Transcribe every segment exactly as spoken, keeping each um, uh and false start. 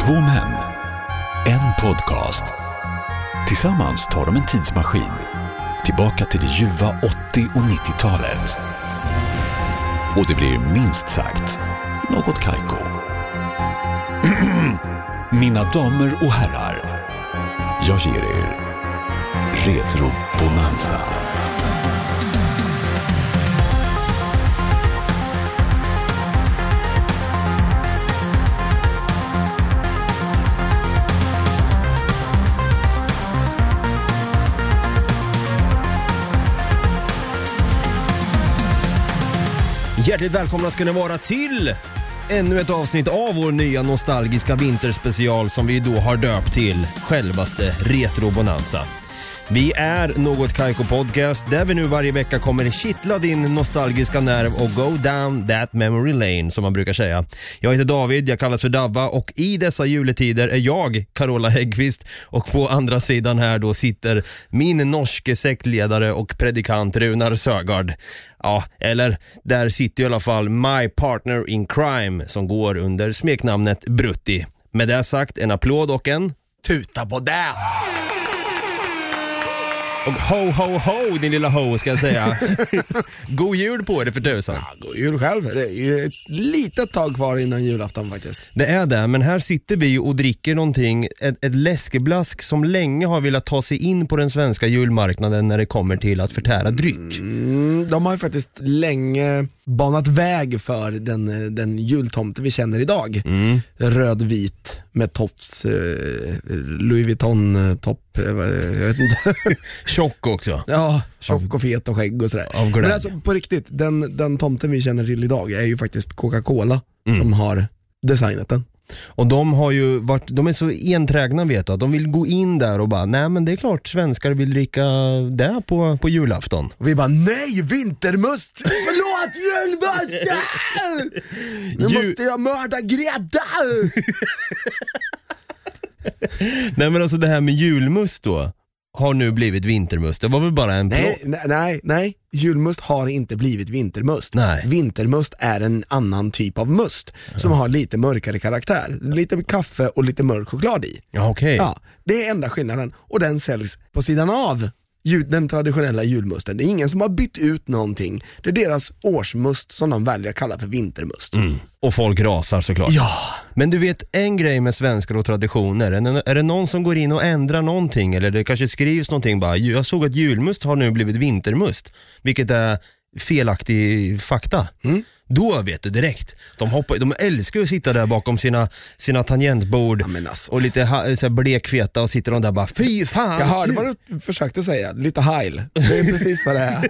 Två män, en podcast. Tillsammans tar de en tidsmaskin tillbaka till det ljuva åttio- och nittiotalet. Och det blir minst sagt något kajko. Mina damer och herrar, jag ger er Retro Bonanza. Hjärtligt välkomna ska ni vara till ännu ett avsnitt av vår nya nostalgiska vinterspecial som vi då har döpt till självaste Retro Bonanza. Vi är Något Kaiko Podcast där vi nu varje vecka kommer kittla din nostalgiska nerv och go down that memory lane som man brukar säga. Jag heter David, jag kallas för Davva och i dessa juletider är jag Carola Häggqvist och på andra sidan här då sitter min norske sektledare och predikant Runar Sögaard. Ja, eller där sitter i alla fall my partner in crime som går under smeknamnet Brutti. Med det sagt, en applåd och en tuta på det! Och ho, ho, ho, din lilla ho ska jag säga. God jul på det för tusan. Ja, god jul själv. Det är ju ett litet tag kvar innan julafton faktiskt. Det är det, men här sitter vi och dricker någonting, ett, ett läskeblask som länge har velat ta sig in på den svenska julmarknaden när det kommer till att förtära dryck. Mm, de har ju faktiskt länge banat väg för den, den jultomte vi känner idag. Mm. Rödvit med tofs, eh, Louis Vuitton topp, eh, jag vet inte. Tjock också. Ja, tjock och fet och skägg och sådär. Men alltså på riktigt, den, den tomten vi känner till idag är ju faktiskt Coca-Cola mm. som har designat den. Och de har ju varit, de är så enträgna vet du, att de vill gå in där och bara, nej men det är klart svenskar vill dricka det på, på julafton. Och vi bara, nej vintermust, förlåt julmust, nu Jul... måste jag mörda Greta. Nej men alltså det här med julmust då har nu blivit vintermust. Det var väl bara en... Nej, nej, nej, nej. Julmust har inte blivit vintermust. Nej. Vintermust är en annan typ av must ja. Som har lite mörkare karaktär. Lite kaffe och lite mörk choklad i. Ja, okej. Okay. Ja, det är enda skillnaden. Och den säljs på sidan av den traditionella julmusten. Det är ingen som har bytt ut någonting. Det är deras årsmust som de väljer att kalla för vintermust. Mm. Och folk rasar såklart. Ja. Men du vet, en grej med svenskar och traditioner, är det någon som går in och ändrar någonting eller det kanske skrivs någonting bara, jag såg att julmust har nu blivit vintermust, vilket är felaktig fakta. Mm. Då vet du direkt. De, hoppar, de älskar att sitta där bakom sina, sina tangentbord ja, alltså. Och lite ha, så här blekfeta och sitter de där bara, fy fan. Jag hörde vad du försökte säga, lite heil. Det är precis vad det är.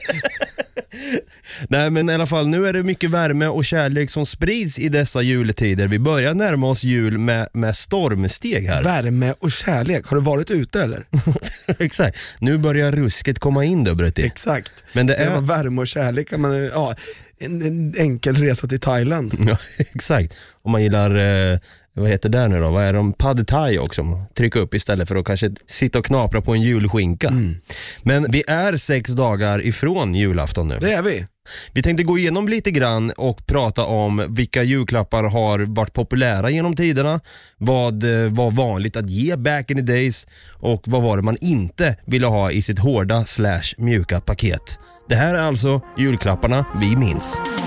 Nej men i alla fall, nu är det mycket värme och kärlek som sprids i dessa juletider. Vi börjar närma oss jul med, med stormsteg här. Värme och kärlek, har du varit ute eller? Exakt, nu börjar rusket komma in då Brutti. Exakt, men det är värme och kärlek kan man, ja, en, en enkel resa till Thailand. Ja, exakt. Om man gillar, eh, vad heter det nu då? Vad är de? Pad thai också. Trycka upp istället för att kanske sitta och knapra på en julskinka. Mm. Men vi är sex dagar ifrån julafton nu. Det är vi. Vi tänkte gå igenom lite grann och prata om vilka julklappar har varit populära genom tiderna. Vad var vanligt att ge back in the days och vad var det man inte ville ha i sitt hårda slash mjuka paket. Det här är alltså julklapparna vi minns.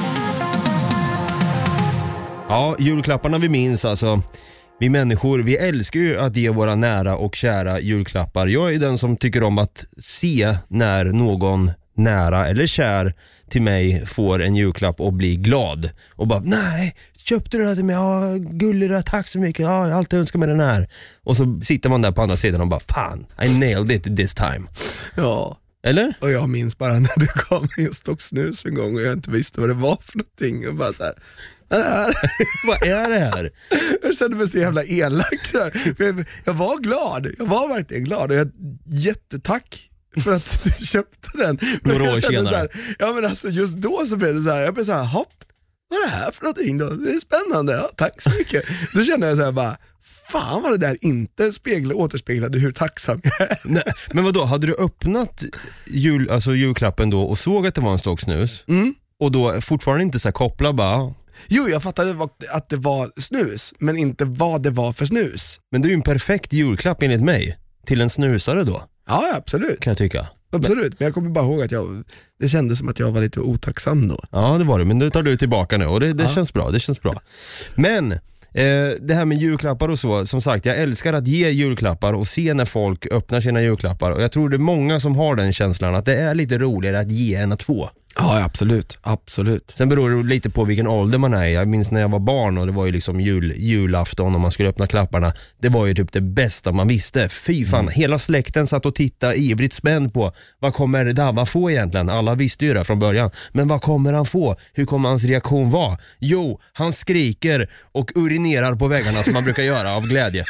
Ja, julklapparna vi minns alltså. Vi människor, vi älskar ju att ge våra nära och kära julklappar. Jag är den som tycker om att se när någon nära eller kär till mig får en julklapp och blir glad. Och bara, nej, köpte du det här till mig? Ja, gullig det, tack så mycket. Ja, jag alltid önskar mig den här. Och så sitter man där på andra sidan och bara, fan, I nailed it this time. Ja. Eller? Och jag minns bara när du gav mig en stock snus en gång och jag inte visste vad det var för någonting och bara så här, vad är det här? Vad är det här? Jag kände mig så jävla elak. Jag var glad, jag var verkligen glad och jag jättetack för att du köpte den. Men några år jag senare. Så här, ja men alltså just då så blev det så här, jag blev så här, hopp, vad är det här för någonting då? Det är spännande, ja, tack så mycket. Då kände jag så här bara, fan vad det där inte speglar, återspeglade hur tacksam jag är. Nej, men vadå, hade du öppnat jul, alltså julklappen då och såg att det var en stock snus? Mm. Och då fortfarande inte så här koppla bara, Jo, jag fattade att det var snus, men inte vad det var för snus. Men det är ju en perfekt julklapp enligt mig. Till en snusare då. Ja, absolut. Kan jag tycka. Absolut, men jag kommer bara ihåg att jag, det kändes som att jag var lite otacksam då. Ja, det var det, men nu tar du tillbaka nu och det, det ja. känns bra, det känns bra. Men eh, det här med julklappar och så, som sagt, jag älskar att ge julklappar och se när folk öppnar sina julklappar. Och jag tror det är många som har den känslan att det är lite roligare att ge än att få. Ja, absolut, absolut. Sen beror det lite på vilken ålder man är. Jag minns när jag var barn och det var ju liksom jul, julafton och man skulle öppna klapparna. Det var ju typ det bästa man visste. Fy fan, mm. hela släkten satt och tittade ivrigt spänd på vad kommer Dava få egentligen? Alla visste ju det från början. Men vad kommer han få? Hur kommer hans reaktion vara? Jo, han skriker och urinerar på väggarna som man brukar göra av glädje.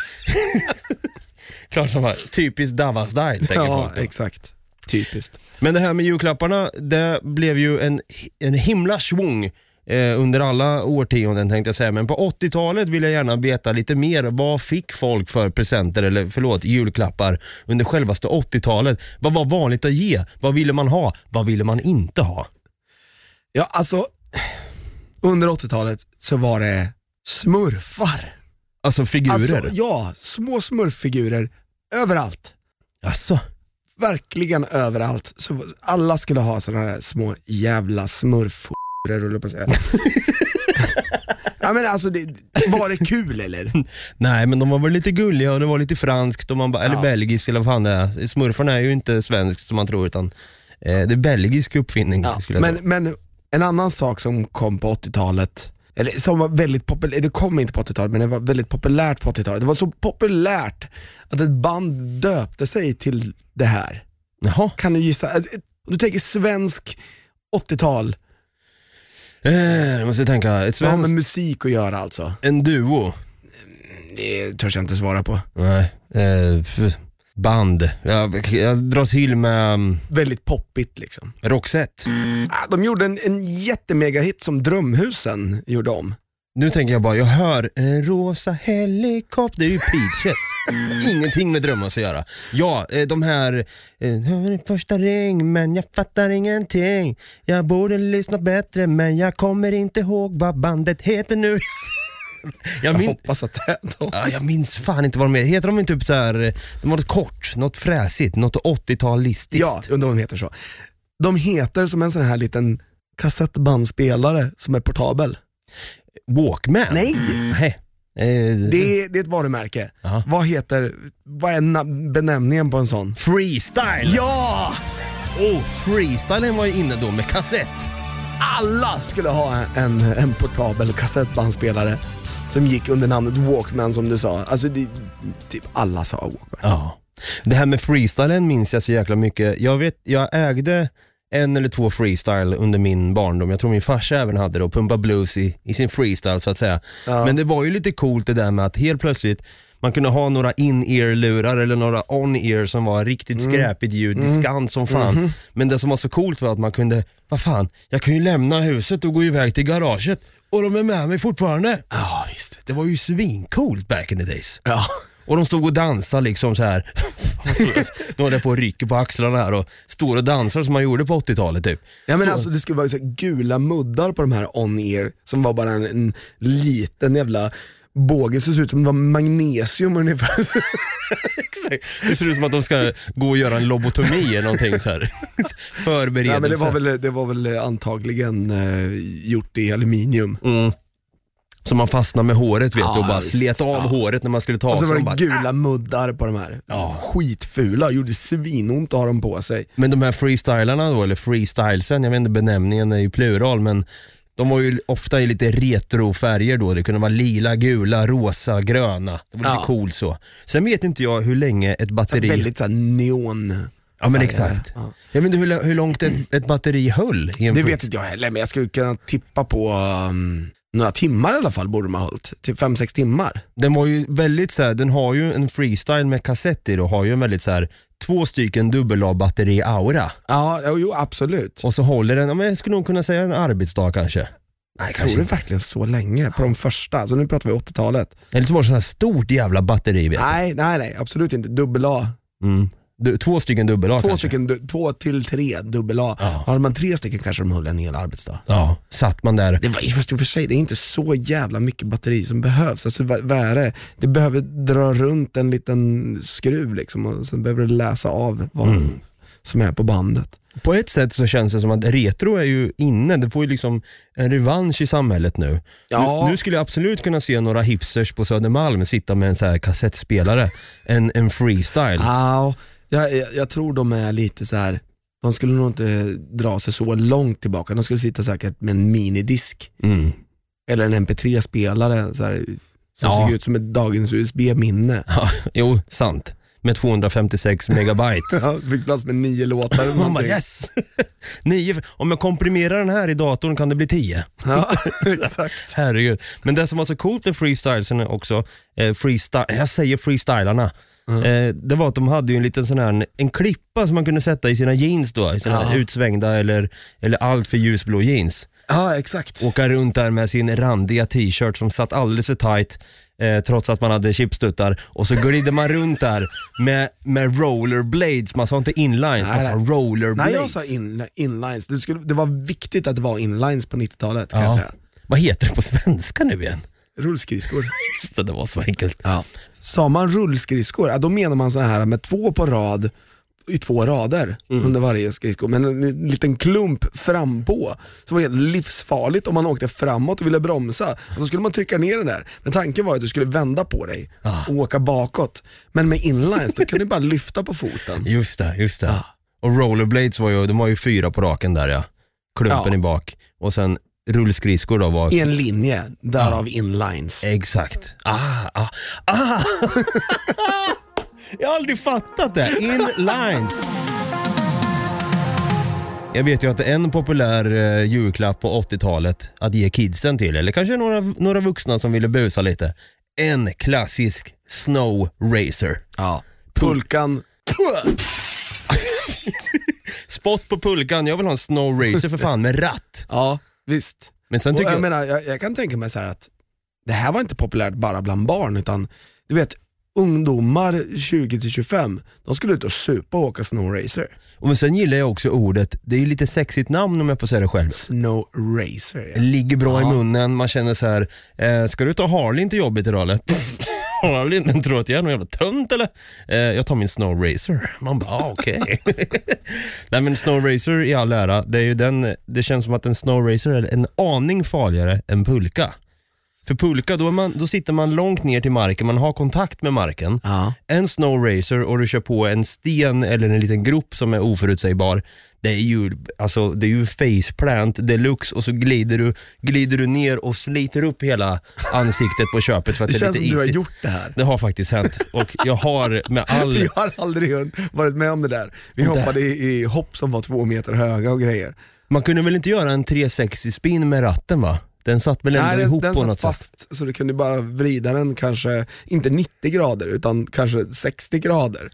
Klart som var typiskt Dava-style, tänker ja, folk då. Exakt. Typiskt. Men det här med julklapparna, det blev ju en, en himla svung eh, under alla årtionden, tänkte jag säga. Men på åttiotalet vill jag gärna veta lite mer. Vad fick folk för presenter, eller förlåt, julklappar under självaste åttiotalet? Vad var vanligt att ge? Vad ville man ha? Vad ville man inte ha? Ja, alltså under åttiotalet så var det smurfar. Alltså figurer? Alltså, ja, små smurffigurer överallt. Alltså? Verkligen överallt. Så alla skulle ha sådana här små jävla smurfar, rulla på att säga. Ja, men alltså, det, var det kul eller? Nej, men de var väl lite gulliga och det var lite franskt och man ba, eller ja. belgiskt eller vad fan det är. Smurfarna är ju inte svenskt som man tror, utan eh, det är belgisk uppfinning. Ja, skulle jag men, säga. men en annan sak som kom på åttiotalet, eller som var väldigt populärt, det kom inte på åttiotalet, men det var väldigt populärt på åttiotalet. Det var så populärt att ett band döpte sig till det här. Jaha. Kan du gissa? Du tänker svensk åttiotal. Eh, jag måste tänka. Ett Det har svenskt... med musik att göra alltså. En duo? Det törs jag inte svara på. Nej. Eh, f- band. Jag, jag drar till med... Um, väldigt poppigt liksom. Roxette. De gjorde en, en jättemega hit som Drömhusen gjorde om. Nu tänker jag bara, jag hör en rosa helikopter. Det är ju Peaches. Ingenting med Drömmar att göra. Ja, de här eh, första ring, men jag fattar ingenting. Jag borde lyssna bättre, men jag kommer inte ihåg vad bandet heter nu. Jag, min... jag hoppas att det är då. Ja, jag minns fan inte vad de heter. Heter de inte typ så här, de var något kort, något fräsigt, något åttiotal-listiskt? Ja, undrar om de heter så. De heter som en sån här liten kassettbandspelare som är portabel. Walkman? Nej! Nej. Eh, det, det är ett varumärke. Aha. Vad heter, vad är na- benämningen på en sån? Freestyle! Ja! Oh, freestylen var ju inne då med kassett. Alla skulle ha en, en portabel kassettbandspelare som gick under namnet Walkman, som du sa. Alltså det, typ alla sa Walkman. Ja. Det här med freestylen minns jag så jäkla mycket. Jag vet, jag ägde en eller två freestyle under min barndom. Jag tror min farsa även hade det och pumpa blues i, i sin freestyle så att säga. Ja. Men det var ju lite coolt det där med att helt plötsligt man kunde ha några in-ear-lurar eller några on-ear som var riktigt mm. skräpigt ljud, mm. diskant som fan. Mm-hmm. Men det som var så coolt var att man kunde, vad fan, jag kan ju lämna huset och gå iväg till garaget och de är med mig fortfarande. Ja, visst. Det var ju svincoolt back in the days. Ja. Och de stod och dansade liksom så här. De var där på rycker på axlarna här och stod och dansade som man gjorde på åttiotalet typ. Ja, men stod... alltså det skulle vara så här gula muddar på de här on-ear som var bara en, en liten jävla båge, så ser ut som det var magnesium ungefär. Det ser ut som att de ska gå och göra en lobotomi eller någonting så här. Förberedelse. Ja, men det var väl, det var väl antagligen eh, gjort i aluminium. Mm. Så man fastnar med håret, vet ja, du, och bara visst. slet av ja. håret när man skulle ta av sig. Och så var det bara, gula ah! muddar på de här. Ja. Skitfula, gjorde svinont att ha dem på sig. Men de här freestylarna då, eller freestylesen, jag vet inte, benämningen är ju plural, men de var ju ofta i lite retrofärger då. Det kunde vara lila, gula, rosa, gröna. Det var lite ja. cool så. Sen vet inte jag hur länge ett batteri... Så väldigt så här neon... Ja, men exakt. Ja. Jag vet inte hur, hur långt ett, ett batteri höll i en Det free... vet inte jag heller, men jag skulle kunna tippa på um, några timmar i alla fall borde man ha hållit. Typ fem sex timmar. Den var ju väldigt så här, den har ju en freestyle med kassetter och har ju en väldigt så här, två stycken dubbel A-batteri aura. Ja, jo, absolut. Och så håller den, ja, jag skulle nog kunna säga en arbetsdag kanske. Nej, jag tror det verkligen så länge på de första, så nu pratar vi åttiotalet. Eller så var det så här stort jävla batteri, vet Nej, nej, nej, absolut inte. Dubbel A. Mm. Du, två stycken dubbel A Två, kanske? stycken, du- två till tre dubbel A. Ja. Har man tre stycken kanske de höll en hel arbetsdag. Ja, satt man där. Det var fast i och för sig, det är inte så jävla mycket batteri som behövs. Alltså, vad, vad är det? Det behöver dra runt en liten skruv liksom, och sen behöver du läsa av vad Mm. som är på bandet. På ett sätt så känns det som att retro är ju inne. Det får ju liksom en revansch i samhället nu. Ja. Nu, nu skulle jag absolut kunna se några hipsters på Södermalm sitta med en så här kassettspelare. En, en freestyle. Ja, jag, jag, jag tror de är lite så här. De skulle nog inte dra sig så långt tillbaka. De skulle sitta säkert med en minidisk Mm. eller en M P tre-spelare så här, som Ja. såg ut som ett dagens U S B-minne. Ja, jo, sant. Med tvåhundrafemtiosex megabyte. Ja, fick plats med nio låtar eller Man bara någonting. yes! Nio. Om jag komprimerar den här i datorn kan det bli tio. Ja, exakt. Herregud. Men det som var så coolt med freestylesen också, eh, freestyle, jag säger freestylarna, Mm. eh, det var att de hade ju en liten sån här, en klippa som man kunde sätta i sina jeans då, i sina Ja. utsvängda eller, eller allt för ljusblå jeans. Ja, exakt. Åka runt där med sin randiga t-shirt som satt alldeles för tight, eh, trots att man hade chipstuttar, och så glider man runt där med, med rollerblades. Man sa inte inlines, man Nej, sa nej. rollerblades. Nej, jag sa in, inlines. Det, skulle, det var viktigt att det var inlines på nittiotalet kan Ja. jag säga. Vad heter det på svenska nu igen? Rullskridskor. Just det, det var så enkelt. Ja. Sa man rullskridskor, ja, då menar man så här med två på rad i två rader Mm. under varje skridsko, men en liten klump fram på. Så var det livsfarligt om man åkte framåt och ville bromsa. Och då skulle man trycka ner den där. Men tanken var att du skulle vända på dig Ah. och åka bakåt. Men med inlines, då kan du bara lyfta på foten. Just det, just det. Ja. Och rollerblades var ju, de var ju fyra på raken där, ja. Klumpen Ja. i bak. Och sen rullskridskor då var... I en linje, därav inlines. Exakt. Ah, ah, ah! Jag har aldrig fattat det. Inlines. Jag vet ju att det är en populär eh, julklapp på åttiotalet att ge kidsen till, eller kanske några, några vuxna som ville busa lite. En klassisk snow racer. Ja. Pulkan. Spot på pulkan, jag vill ha en snow racer för fan med ratt. Ja, visst. Men sen Och tycker jag, jag... menar, jag, jag kan tänka mig så här att det här var inte populärt bara bland barn, utan du vet, ungdomar tjugo till tjugofem, de skulle ut och supa och åka snow racer. Och sen gillar jag också ordet, det är ju lite sexigt namn om jag får säga det själv. Snow racer, Det ja. ligger bra Ja. i munnen, man känner så här, eh, ska du ta Harley till jobbet idag eller? Harley, men tror att jag är någon jävla tönt eller? Eh, jag tar min snow racer. Man bara, ah, okej. Nej men snow racer i all ära, det är ju den, det känns som att en snow racer är en aning farligare än pulka. För pulka, då, är man, då sitter man långt ner till marken, man har kontakt med marken. Ja. En snow racer och du kör på en sten eller en liten grop som är oförutsägbar, det är ju, alltså, det är ju faceplant deluxe, och så glider du, glider du ner och sliter upp hela ansiktet på köpet för att Det det, är känns lite som du har isigt. gjort det här. Det har faktiskt hänt, och jag har med all... Jag har aldrig varit med om det där. Vi Det- hoppade i, i hopp som var två meter höga och grejer. Man kunde väl inte göra en trehundrasextio spin med ratten, va? Den satt väl ändå Nej, den, ihop den på satt något sätt. fast, så du kunde bara vrida den kanske, inte nittio grader utan kanske sextio grader.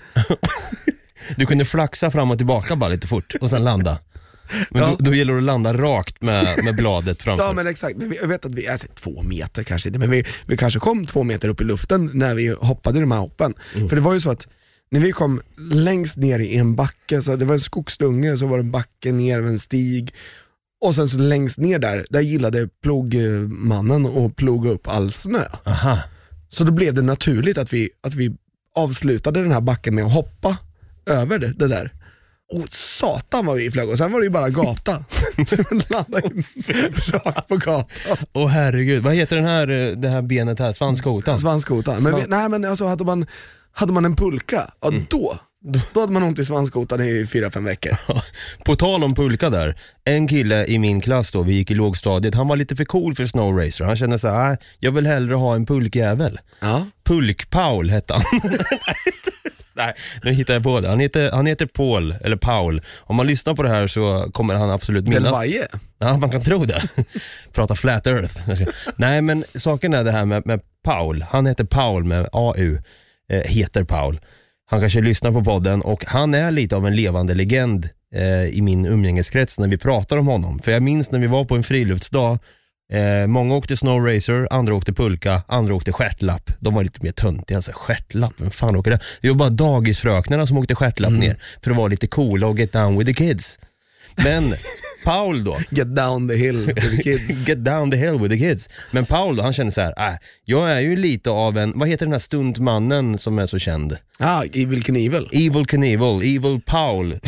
Du kunde flaxa fram och tillbaka bara lite fort och sen landa. Men Ja. då, då gäller det att landa rakt med, med bladet framför. Ja, men exakt, men vi, jag vet att vi är alltså, två meter kanske inte, men vi, vi kanske kom två meter upp i luften när vi hoppade de här hoppen. Mm. För det var ju så att när vi kom längst ner i en backe, så det var en skogsdunge, så var det en backe ner med en stig, och sen så längst ner där, där gillade plogmannen att ploga upp all snö. Aha. Så då blev det naturligt att vi, att vi avslutade den här backen med att hoppa över det, det där. Och satan vad vi flög, och sen var det ju bara gata. Så vi landade rakt på gatan. Åh herregud, vad heter den här, eh, det här benet här? Svanskotan? Svanskotan. Men vi, nej men alltså hade man, hade man en pulka, ja, då, då hade man ont i svanskotan i fyra, fem veckor. På tal om pulka där, en kille i min klass då, vi gick i lågstadiet, han var lite för cool för snow racer. Han kände så här, jag vill hellre ha en pulkjävel. Ja. Pulk-Paul hette han. Nej, nu hittar jag på det. Han heter, han heter Paul, eller Paul. Om man lyssnar på det här så kommer han absolut minnas. Del Valle. Ja, man kan tro det. Prata flat earth. Nej, men saken är det här med, med Paul. Han heter Paul med A U. Eh, heter Paul. Han kanske lyssnar på podden, och han är lite av en levande legend eh, i min umgängeskrets när vi pratar om honom. För jag minns när vi var på en friluftsdag Eh, många åkte snowracer, andra åkte pulka, andra åkte stjärtlapp. De var lite mer töntiga, alltså stjärtlapp, men fan åker det? Det var bara dagisfröknarna som åkte stjärtlapp mm. ner för att vara lite coola och get down with the kids. Men Paul då Get down the hill with the kids. Get down the hill with the kids. Men Paul då, han känner så här, äh, jag är ju lite av en, vad heter den här stuntmannen som är så känd? Ah, Evil Knievel. Evil Knievel, Evil Paul.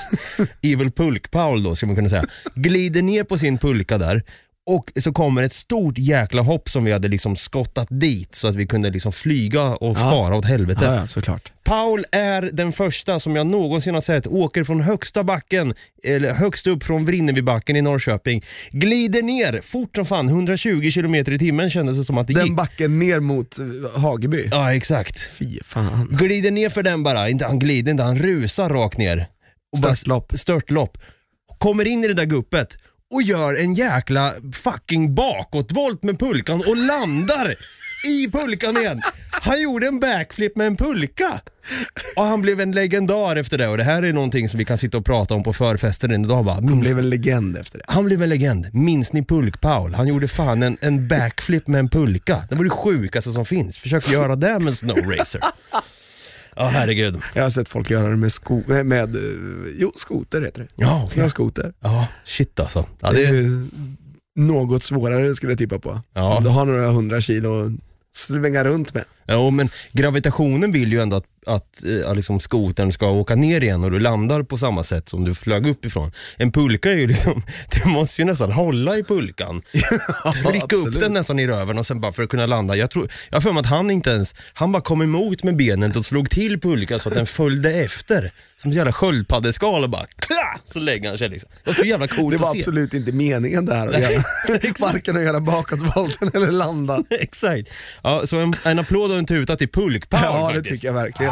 Evil Pulk Paul då, ska man kunna säga. Glider ner på sin pulka där. Och så kommer ett stort jäkla hopp som vi hade liksom skottat dit så att vi kunde liksom flyga och ja. fara åt helvete. Ja, ja, såklart. Paul är den första som jag någonsin har sett åker från högsta backen, eller högst upp från Vrinnevibacken i Norrköping, glider ner fort som fan, hundratjugo kilometer i timmen kändes det som att det den gick. backen ner mot Hageby. Ja, exakt. Fy fan. Glider ner för den bara, inte han glider inte, han rusar rakt ner. Och störtlopp. Bara, störtlopp. Kommer in i det där guppet och gör en jäkla fucking bakåtvolt med pulkan och landar i pulkan igen. Han gjorde en backflip med en pulka. Och han blev en legendar efter det. Och det här är någonting som vi kan sitta och prata om på förfesten en dag. Bara, minns... Han blev en legend efter det. Han blev en legend. Minns ni Pulk Paul? Han gjorde fan en, en backflip med en pulka. Det var det sjukaste som finns. Försök göra det med snowracer. Ja, oh, herregud. Jag har sett folk göra det med, sko med, med jo, skoter heter det. Ja, snöskoter. Ja, shit alltså. Ja, det... det är något svårare skulle jag tippa på. Ja. Du har några hundra kilo svänga runt med. Ja, men gravitationen vill ju ändå att, att, att liksom skotern ska åka ner igen och du landar på samma sätt som du flög upp ifrån. En pulka är ju liksom, du måste ju nästan hålla i pulkan. Ja, trycka upp den nästan i röven och sen bara för att kunna landa. Jag tror, jag har för mig att han inte ens, han bara kom emot med benen och slog till pulkan så att den följde efter. Som ett jävla sköldpaddeskal och bara kla, så lägger han sig liksom. Det var så jävla coolt Det var att se. Absolut inte meningen där att göra. Varken att göra bakåtvolten eller landa. Exakt. Ja, så en, en applåd och en tuta till Pulk Paul. Ja, faktiskt. Det tycker jag verkligen.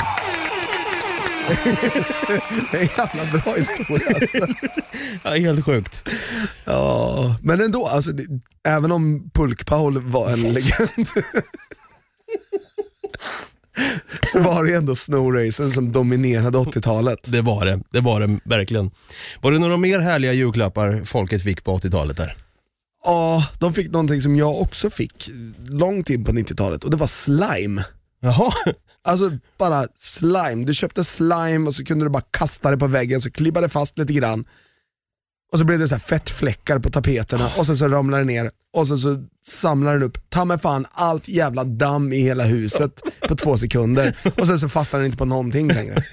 Det är en jävla bra historia alltså. Ja, helt sjukt. Ja, men ändå alltså, det, även om Pulk Paul var en legend så var det ändå snowracen som dominerade åttiotalet. Det var det, det var det verkligen. Var det några mer härliga julklappar folket fick på åttiotalet där? Ja, de fick någonting som jag också fick långt in på nittiotalet och det var slime. Jaha. Alltså bara slime. Du köpte slime och så kunde du bara kasta det på väggen så klibbade det fast lite grann. Och så blev det så här fettfläckar på tapeterna och sen så ramlar det ner och sen så samlar den upp, ta mig fan allt jävla damm i hela huset på två sekunder och sen så fastnar den inte på någonting längre.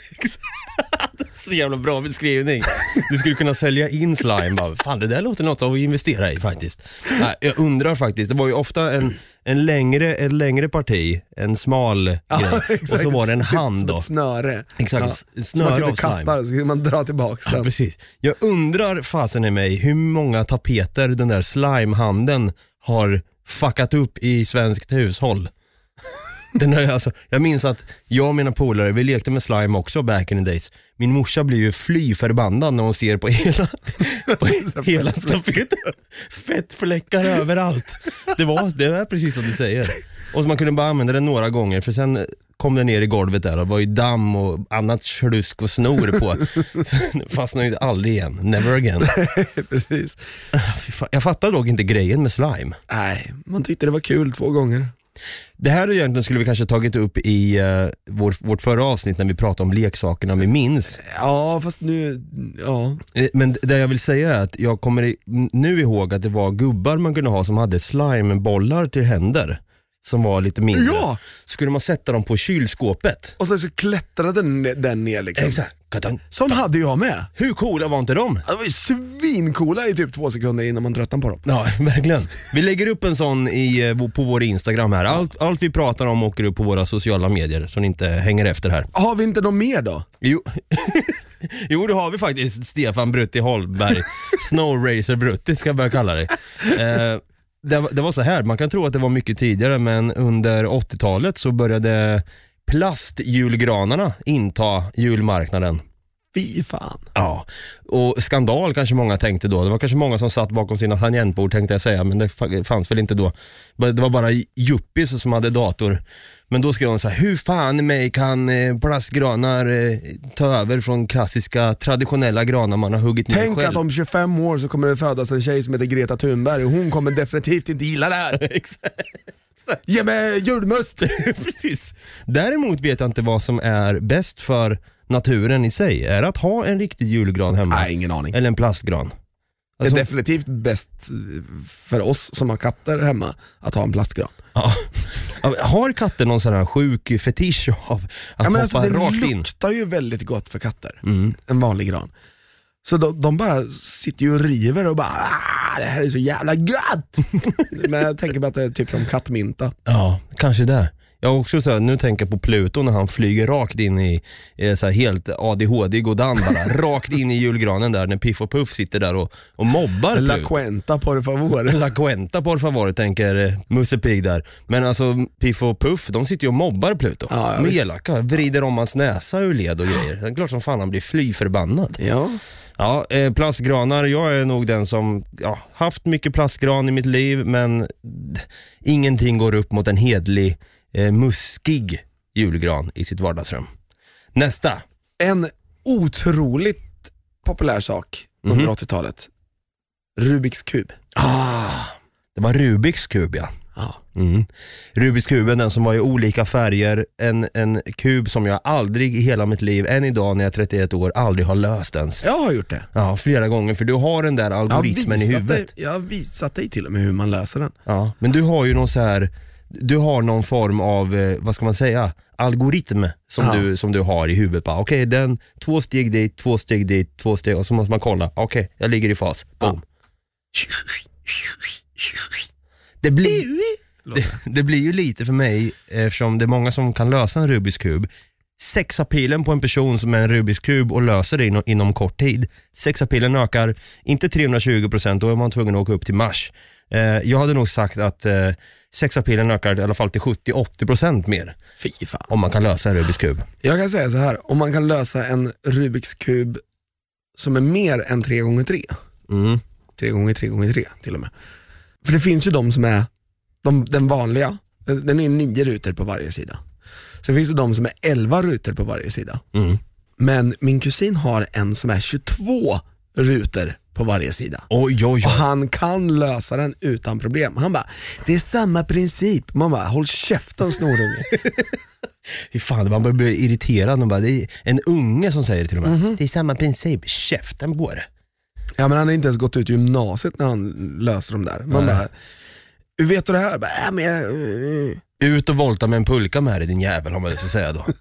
Så jävla bra beskrivning. Du skulle kunna sälja in slime bara. Fan, det där låter något att investera i faktiskt. Nej, jag undrar faktiskt, det var ju ofta en, en längre en längre parti, en smal grej. Ja, exakt, och så var det en hand då. Ett snöre. Exakt, ja, snöre man av kasta slime. Så kan man dra tillbaka den. Ja, precis. Jag undrar fasen i mig hur många tapeter den där slimehanden har fuckat upp i svenskt hushåll. Den är, alltså, jag minns att jag och mina polare, vi lekte med slime också back in the days. Min morsa blir ju fly förbannad när hon ser på hela, på hela tapeten. Fettfläckar överallt. Det var, det var precis som du säger. Och så man kunde bara använda det några gånger för sen kom det ner i golvet där och det var ju damm och annat slusk och snor på. Så det fastnade ju aldrig igen. Never again. Precis. Jag fattar dock inte grejen med slime. Nej, man tyckte det var kul två gånger. Det här egentligen skulle vi kanske tagit upp i uh, vår, vårt förra avsnitt när vi pratade om leksakerna vi minns. Ja, fast nu, ja. Men det jag vill säga är att jag kommer i, nu ihåg att det var gubbar man kunde ha som hade slimebollar till händer. Som var lite mindre. Ja! Skulle man sätta dem på kylskåpet. Och sen så klättrade den, den ner liksom. Exakt. Sån hade jag med. Hur coola var inte de? De var ju svincoola i typ två sekunder innan man tröttnar på dem. Ja, verkligen. Vi lägger upp en sån i, på vår Instagram här. Allt, allt vi pratar om åker upp på våra sociala medier så ni inte hänger efter här. Har vi inte någon mer då? Jo, jo det har vi faktiskt. Stefan Brutti Holmberg. Snowracer Brutti ska jag börja kalla det. Eh, det, det var så här, man kan tro att det var mycket tidigare men under åttiotalet så började plastjulgranarna inta julmarknaden. Fy fan. Ja, och skandal kanske många tänkte då. Det var kanske många som satt bakom sina tangentbord tänkte jag säga, men det fanns väl inte då. Det var bara yuppies som hade dator. Men då skrev de så här: hur fan i mig kan eh, plastgranar eh, ta över från klassiska traditionella granar man har huggit ner själv? Tänk att om tjugofem år så kommer det födas en tjej som heter Greta Thunberg och hon kommer definitivt inte gilla det här. Exakt. Ge mig julmust. Precis. Däremot vet jag inte vad som är bäst för naturen i sig. Är det att ha en riktig julgran hemma? Nej, ingen aning. Eller en plastgran? Alltså, det är definitivt bäst för oss som har katter hemma att ha en plastgran. Ja. Har katter någon sån här sjuk fetisch av att ja, men hoppa alltså, det rakt in? Det luktar ju väldigt gott för katter. Mm. En vanlig gran. Så de, de bara sitter ju och river och bara ah, det här är så jävla gött. Men jag tänker bara att det är typ som kattminta. Ja, kanske det. Jag har också så här, nu tänker jag på Pluto när han flyger rakt in i så här, helt A D H D godan bara, rakt in i julgranen där när Piff och Puff sitter där och, och mobbar La Pluto. cuenta por favor. La cuenta por favor, tänker eh, Musse Pig där. Men alltså Piff och Puff, de sitter ju och mobbar Pluto. Ja, ja, de är elaka, vrider om hans näsa ur led och grejer. Det är klart som fan han blir fly förbannad. Ja. Ja, eh, plastgranar, jag är nog den som ja, haft mycket plastgran i mitt liv, men d- ingenting går upp mot en hedlig eh, muskig julgran i sitt vardagsrum. Nästa. En otroligt populär sak under Mhm. åttiotalet. Rubiks kub. Ah, det var Rubiks kub, ja. Ja. Mm. Rubiks kuben, den som var i olika färger, en, en kub som jag aldrig i hela mitt liv, än idag när jag är trettioett år, aldrig har löst ens. Jag har gjort det. Ja, flera gånger, för du har den där Jag har, algoritmen i visat huvudet. dig, jag har visat dig till och med hur man löser den. Ja, men du har ju någon så här, du har någon form av, eh, vad ska man säga, algoritm som, Ja. du, som du har i huvudet. Okej, okay, den två steg dit, två steg dit, två steg, och så måste man kolla. Okej, okay, jag ligger i fas. Boom. Det blir, det, det blir ju lite för mig, eftersom det är många som kan lösa en Rubiks kub. Sexapilen på en person som är en Rubiks kub och löser det inom, inom kort tid. Sexapilen ökar inte trehundratjugo procent, då är man tvungen att åka upp till Mars. Eh, jag hade nog sagt att eh, sexapilen ökar i alla fall till sjuttio till åttio procent mer. Fy fan. Om man kan lösa en Rubiks kub. Jag kan säga så här, om man kan lösa en Rubiks kub som är mer än tre gånger tre. Mm. tre gånger tre gånger tre till och med. För det finns ju de som är de, den vanliga, den, den är nio rutor på varje sida. Sen finns det de som är elva rutor på varje sida. Mm. Men min kusin har en som är tjugotvå rutor på varje sida. Oj, oj, oj. Och han kan lösa den utan problem. Han bara, det är samma princip. Man bara, håll käften snorunge. Fy fan, man börjar bli irriterad. Man bara, det är en unge som säger det till och med. Mhm. Det är samma princip, käften på det. Ja, men han har inte ens gått ut i gymnasiet när han löser dem där. Man Nej. bara, hur vet du det här? Bara, äh, men jag, uh. Ut och volta med en pulka med dig, din jävel, har man det så säga då.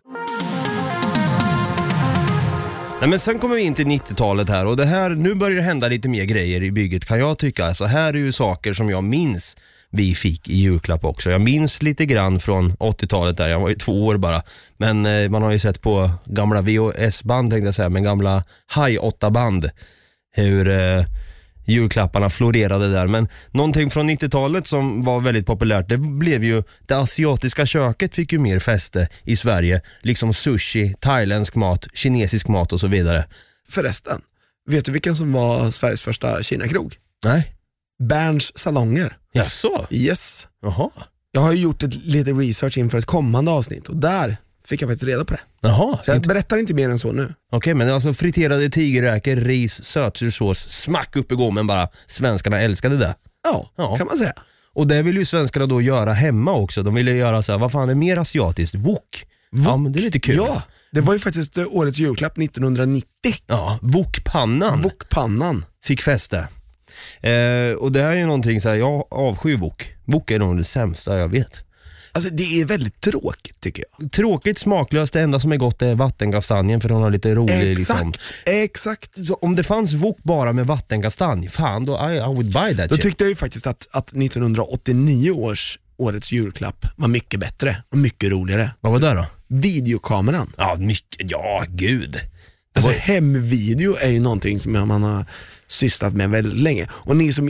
Nej, men sen kommer vi in till nittiotalet här, och det här, nu börjar det hända lite mer grejer i bygget, kan jag tycka. Alltså här är ju saker som jag minns vi fick i julklapp också. Jag minns lite grann från åttiotalet där, jag var ju två år bara. Men eh, man har ju sett på gamla V H S-band, tänkte jag säga, men gamla High åtta band, hur eh, julklapparna florerade där. Men någonting från nittiotalet som var väldigt populärt, det blev ju, det asiatiska köket fick ju mer fäste i Sverige, liksom sushi, thailändsk mat, kinesisk mat och så vidare. Förresten, vet du vilken som var Sveriges första Kina-krog? Nej. Berns salonger. Jaså? Yes. Jaha. Jag har ju gjort ett, lite research inför ett kommande avsnitt och där fick jag faktiskt reda på det. Jaha. Så jag Inte... berättar inte mer än så nu. Okej, men alltså friterade tigerräkor, ris, sötsursås, smack upp i gommen bara. Svenskarna älskade det. Ja, Ja. kan man säga. Och det vill ju svenskarna då göra hemma också. De ville göra så här, vad fan är mer asiatiskt? Wok. Ja, men det är lite kul. Ja, det var ju faktiskt årets julklapp nittonhundranittio. Ja, wokpannan Wokpannan. fick fäste. Eh, och det här är ju någonting så här, jag avskyr wok. Wok är nog det sämsta jag vet. Alltså det är väldigt tråkigt tycker jag. Tråkigt, smaklöst, det enda som är gott är vattenkastanjen, för hon har lite rolig Exakt, liksom. exakt. Så om det fanns wok bara med vattenkastanj, fan då, I, I would buy that Då shit. tyckte jag ju faktiskt att, att nittonhundraåttionio års årets julklapp var mycket bättre och mycket roligare. Vad var det då? Videokameran. Ja, mycket, ja gud. Alltså var- hemvideo är ju någonting som man har sysslat med väldigt länge. Och ni som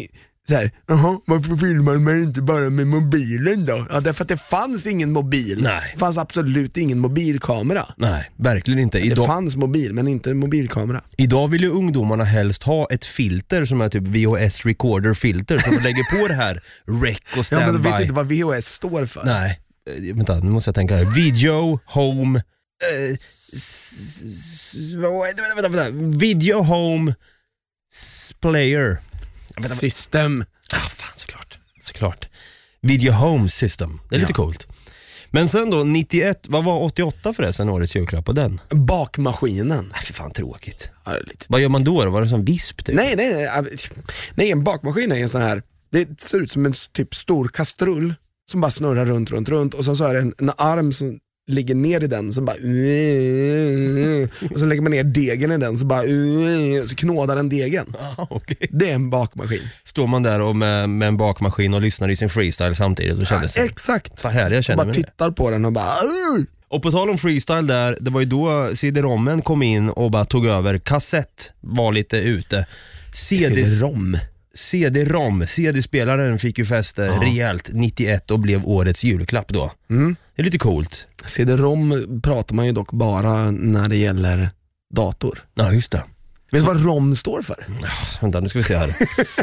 så här, jaha, varför filmar man inte bara med mobilen då? Ja, därför att det fanns ingen mobil. Nej. Det fanns absolut ingen mobilkamera. Nej, verkligen inte. Det Idag, fanns mobil, men inte mobilkamera. idag vill ju ungdomarna helst ha ett filter som är typ V H S recorder filter som de lägger på det här rec och Ja, standby. men du vet inte vad V H S står för. Nej, eh, vänta, nu måste jag tänka här. Video, home, eh, s- s- vänta, vänta, vänta. Video, home, s- player. Vänta, System. Ah, fan, såklart. Såklart. Video home system. Det är lite Ja. coolt. Men sen då, nittioett, vad var åttioåtta förresten årets julklapp på den? Bakmaskinen. Nej, för fan tråkigt. Ja, det är lite... Vad gör man då? Var det som visp typ? Nej, nej, nej. Nej, en bakmaskin är en sån här, det ser ut som en typ stor kastrull som bara snurrar runt, runt, runt och så, så är det en, en arm som ligger ner i den som bara och så lägger man ner degen i den så bara så knådar den degen. Ah, okay. Det är en bakmaskin. Står man där och med, med en bakmaskin och lyssnar i sin freestyle samtidigt och känner Ja, sig exakt. så här jag Och känner bara mig. tittar på den och bara "Ugh!" Och på tal om freestyle där, det var ju då C D-rommen kom in och bara tog över. Kassett var lite ute. C D, C-rom. C D-rom, C D-spelaren fick ju fäste Ja. rejält nittioett och blev årets julklapp då. Mm. Det är lite coolt. C D-rom pratar man ju dock bara när det gäller dator. Ja, just det. Vet du vad ROM står för? Vänta, nu ska vi se här.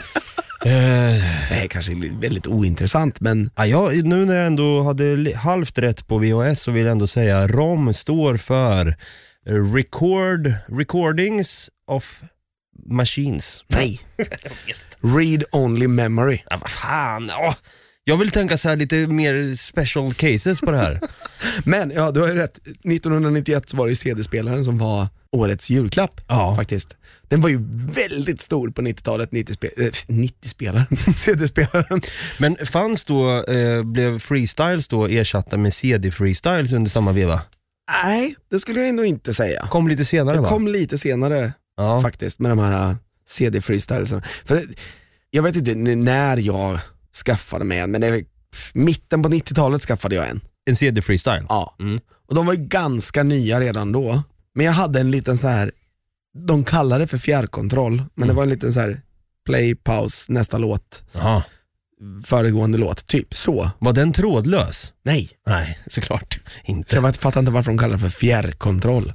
eh, Det är kanske väldigt ointressant, men ja, jag, nu när jag ändå hade li- halvt rätt på V H S så vill jag ändå säga ROM står för record, Recordings of Machines. nej. Read Only Memory. Ja, vad fan. Åh, jag vill tänka så här lite mer special cases på det här. Men ja, du har ju rätt. nittonhundranittioett så var det ju C D-spelaren som var årets julklapp. Ja. Faktiskt. Den var ju väldigt stor på nittiotalet, nittio-spelaren, C D-spelaren. Men fanns då, eh, blev freestyles då ersatta med C D-freestyles under samma veva? Nej, det skulle jag ändå inte säga. Kom lite senare Det va? kom lite senare ja. faktiskt med de här uh, C D-freestylesen. För det, jag vet inte n- när jag skaffade mig en, men det är, mitten på nittiotalet skaffade jag en. En C D-freestyle? Ja. Mm. Och de var ju ganska nya redan då. Men jag hade en liten så här, de kallade det för fjärrkontroll, men Mm. det var en liten så här play, paus, nästa låt, Jaha. föregående låt, typ så. Var den trådlös? Nej, Nej, såklart så inte. jag vet- fattar inte varför de kallar det för fjärrkontroll.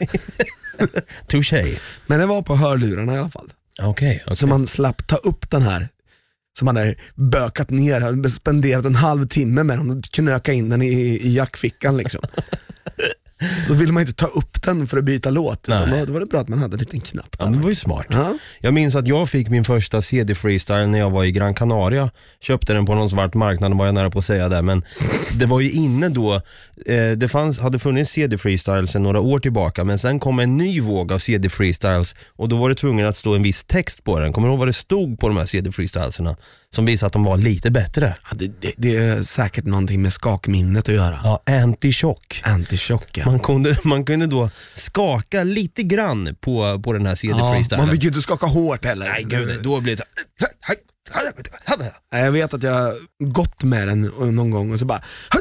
Touché. Men det var på hörlurarna i alla fall. Okej, okay, Så man slapp ta upp den här som man hade bökat ner, hade spenderat en halv timme med dem och knöka in den i, i jackfickan liksom. Då ville man inte ta upp den för att byta låt, utan Nej. då, då var det bra att man hade en liten knapp Ja, där. men det var ju smart. Ja. Jag minns att jag fick min första C D-freestyle när jag var i Gran Canaria. Köpte den på någon svart marknad, var jag nära på att säga det. Men det var ju inne då, eh, det fanns, hade funnits C D-freestyles sedan några år tillbaka. Men sen kom en ny våg av C D-freestyles och då var det tvungen att stå en viss text på den. Kommer du ihåg vad det stod på de här C D-freestyleserna? Som visade att de var lite bättre. Ja, det, det, det är säkert någonting med skakminnet att göra. Ja, anti-chock. Anti-chock, ja. Man kunde, man kunde då skaka lite grann på, på den här C Ja, D-freestylen. man fick ju inte skaka hårt heller. Nej gud, då blir det så. Nej, jag vet att jag har gått med den någon gång och så bara,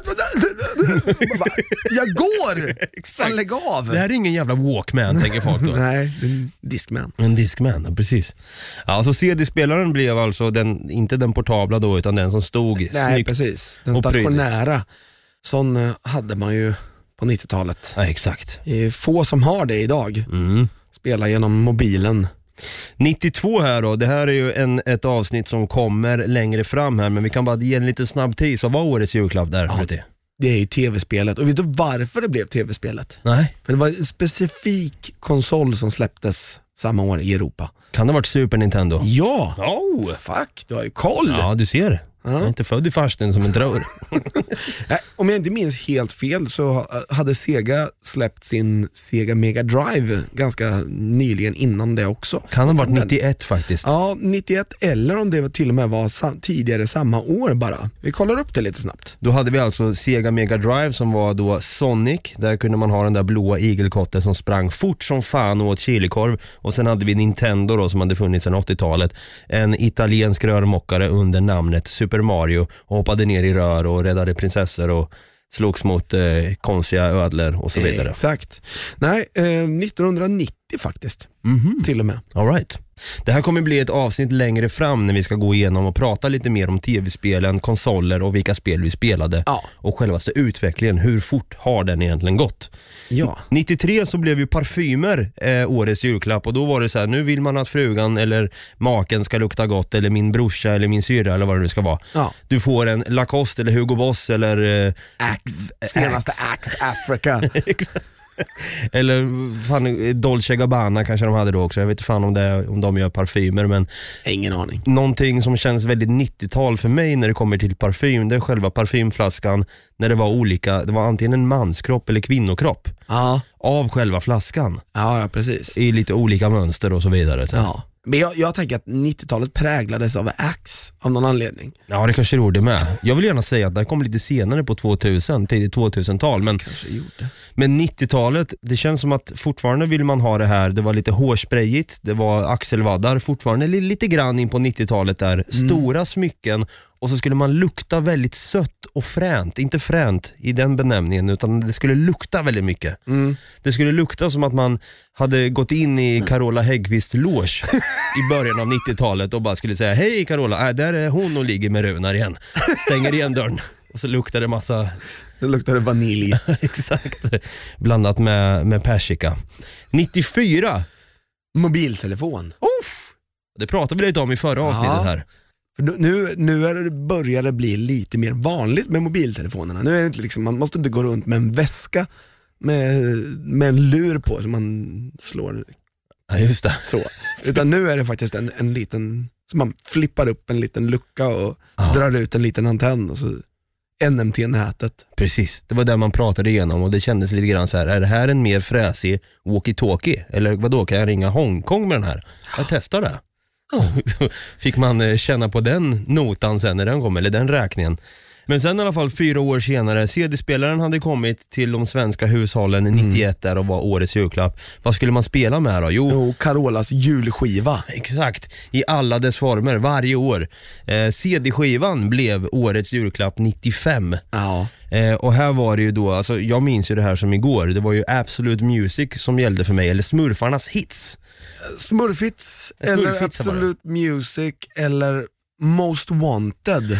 bara jag går! Fan, lägg av! Det här är ingen jävla Walkman, tänker folk då. Nej, det är en Discman. En Discman, ja, precis. Ja, alltså C D-spelaren blev alltså den, inte den portabla då, utan den som stod Nej, snyggt. precis. Den och prydligt. stationära. Sån eh, hade man ju på nittiotalet. Ja, exakt. Det är få som har det idag. Mm. Spela genom mobilen. nittiotvå här då, det här är ju en, ett avsnitt som kommer längre fram här, men vi kan bara ge en liten snabb tis. Vad var årets julklapp där? Ja. Vet du? Det är ju tv-spelet. Och vet du varför det blev tv-spelet? Nej, För det var en specifik konsol som släpptes samma år i Europa. kan det ha varit Super Nintendo? Ja! Oh. Fuck, du har ju koll! Ja, du ser. Jag är inte född i farsten som en trör. Nej, om jag inte minns helt fel så hade Sega släppt sin Sega Mega Drive ganska nyligen innan det också. Kan det ha varit nittioett faktiskt. Ja, nittioett, eller om det till och med var sam- tidigare samma år bara. Vi kollar upp det lite snabbt. Då hade vi alltså Sega Mega Drive som var då Sonic. Där kunde man ha den där blåa igelkotten som sprang fort som fan och åt chilikorv. Och sen hade vi Nintendo då som hade funnits sedan åttiotalet. En italiensk rörmokare under namnet Super Mario och hoppade ner i rör och räddade prinsessor och slogs mot eh, konstiga ödlor och så vidare. Exakt. Nej, eh, nittonhundranittio nittio faktiskt. Mm-hmm. Till och med. All right. Det här kommer bli ett avsnitt längre fram när vi ska gå igenom och prata lite mer om tv-spelen, konsoler och vilka spel vi spelade. Ja. Och självaste utvecklingen, hur fort har den egentligen gått? Ja. nittiotre så blev ju parfymer eh, årets julklapp, och då var det så här: nu vill man att frugan eller maken ska lukta gott, eller min brorsa eller min syra eller vad det nu ska vara. Ja. Du får en Lacoste eller Hugo Boss eller eh, Axe, senaste Axe Africa. eller fan, Dolce Gabbana kanske de hade då också. Jag vet inte fan om, det, om de gör parfymer, men ingen aning. någonting som känns väldigt nittiotal för mig när det kommer till parfym, det är själva parfymflaskan, när det var olika, det var antingen en manskropp eller kvinnokropp Ja. av själva flaskan. Ja, ja, precis. I lite olika mönster och så vidare. Så. Ja. Men jag, jag tänker att nittiotalet präglades av Axe av någon anledning. Ja, det kanske gjorde med. Jag vill gärna säga att det kom lite senare på tvåtusen, tidigt tvåtusental, men, Kanske gjorde. men nittiotalet, det känns som att fortfarande vill man ha det här. Det var lite hårsprayigt, det var axelvaddar, fortfarande lite grann in på nittiotalet där. Stora smycken, och så skulle man lukta väldigt sött och fränt. Inte fränt i den benämningen, utan det skulle lukta väldigt mycket. Mm. Det skulle lukta som att man hade gått in i Carola Häggkvist loge i början av nittiotalet och bara skulle säga: hej Carola, äh, där är hon och ligger med Runar igen. Stänger igen dörren. Och så luktar det massa... Det luktade vanilj. Exakt. Blandat med, med persika. nittiofyra. Mobiltelefon. Uff! Det pratade vi lite om i förra avsnittet Ja. här. För nu, nu, nu är det, börjar det bli lite mer vanligt med mobiltelefonerna. Nu är det inte liksom, man måste inte gå runt med en väska med, med en lur på som man slår Ja, just det. så. Utan nu är det faktiskt en, en liten, så man flippar upp en liten lucka och Ja. drar ut en liten antenn och så N M T-nätet. Precis, det var där man pratade igenom, och det kändes lite grann så här: är det här en mer fräsig walkie-talkie? Eller vad då, kan jag ringa Hongkong med den här? Jag testar det. Så fick man eh, känna på den notan sen när den kom, eller den räkningen. Men sen i alla fall fyra år senare, C D-spelaren hade kommit till de svenska hushållen nittioett där och var årets julklapp. Vad skulle man spela med då? Jo, Jo, Carolas julskiva. exakt, i alla dess former, varje år. eh, C D-skivan blev årets julklapp nittiofem. Ja. Eh, och här var det ju då, alltså jag minns ju det här som igår. Det var ju Absolute Music som gällde för mig, eller Smurfarnas hits. Smurfits En eller Smurfits var det. Absolute Music eller Most Wanted.